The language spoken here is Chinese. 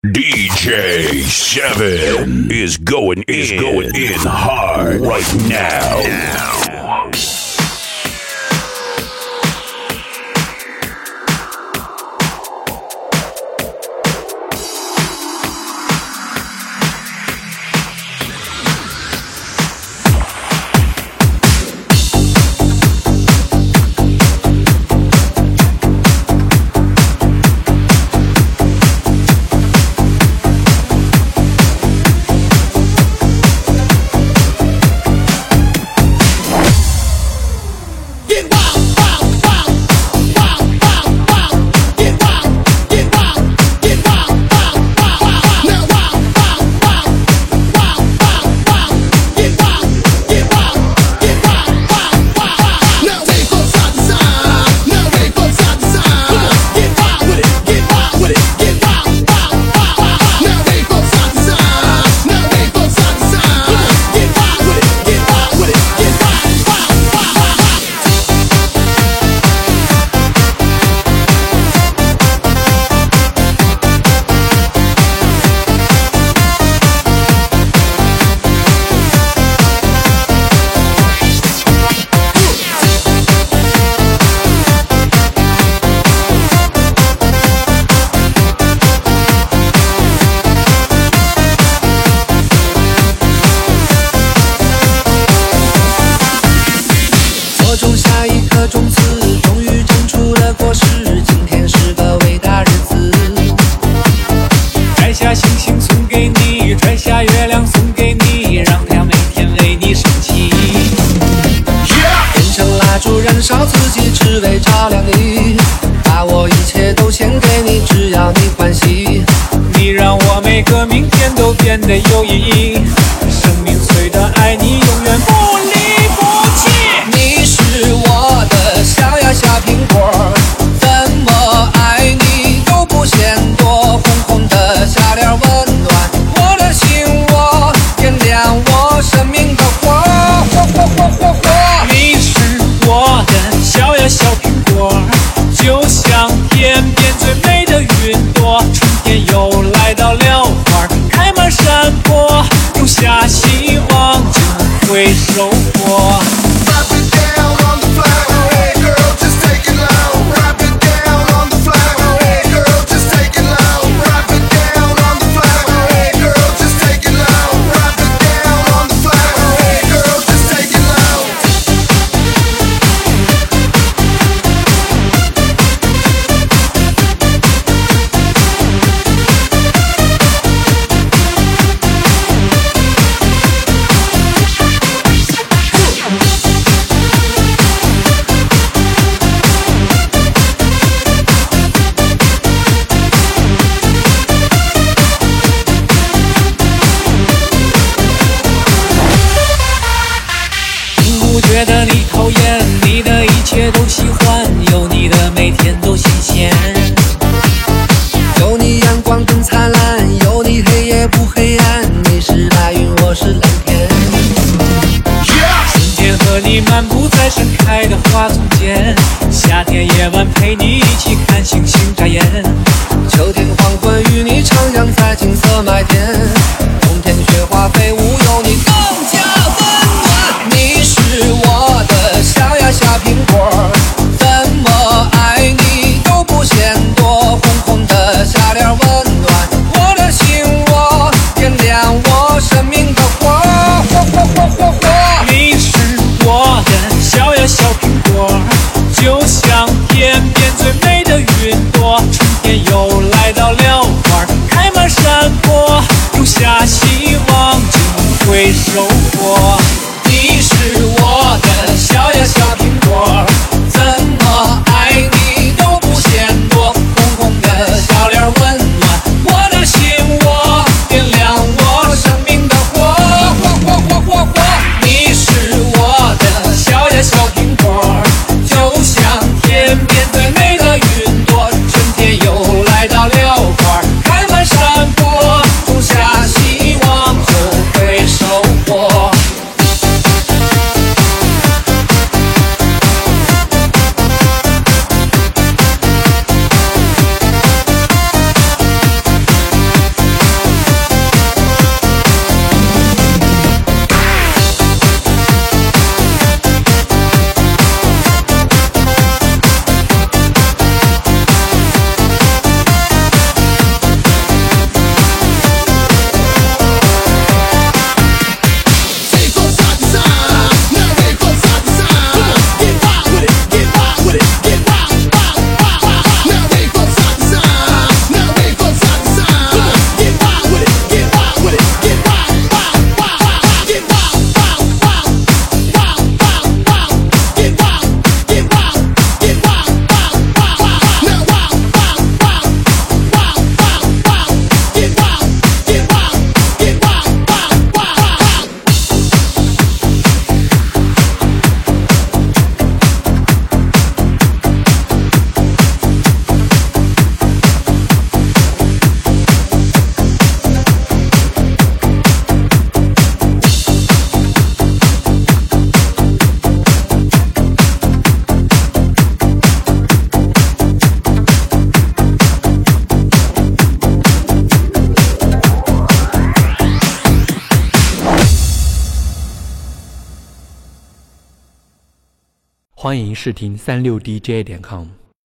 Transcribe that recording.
DJ Seven is going in hard right now. 烧自己只为照亮你，把我一切都献给你，只要你欢喜。 你让我每个明天都变得有意义，生命随着爱你永远不离不弃。 你是我的小呀小苹果，怎么爱你都不嫌多，红红的小脸温暖我的心窝，点亮我生命的火，火火火火火。 你是我的小呀小苹果，就像天边最美的云朵，春天又来到了花开满山坡，种下希望就会收获。觉得你讨厌，你的一切都喜欢，有你的每天都新鲜， 有你阳光更灿烂，有你黑夜不黑暗，你是白云我是蓝天。 春天和你漫步在盛开的花丛间，夏天夜晚陪你一起看星星眨眼， 秋天黄昏与你徜徉在金色麦田，冬天雪花飞舞有你更加温暖。你是我的小呀小苹果，怎么爱你都不嫌多，红红的小脸温暖我的心窝，点亮我生命的火，火火火火火。 你是我的小呀小苹果，就像天边最美的云朵，春天又来到了欢迎试听36dj.com。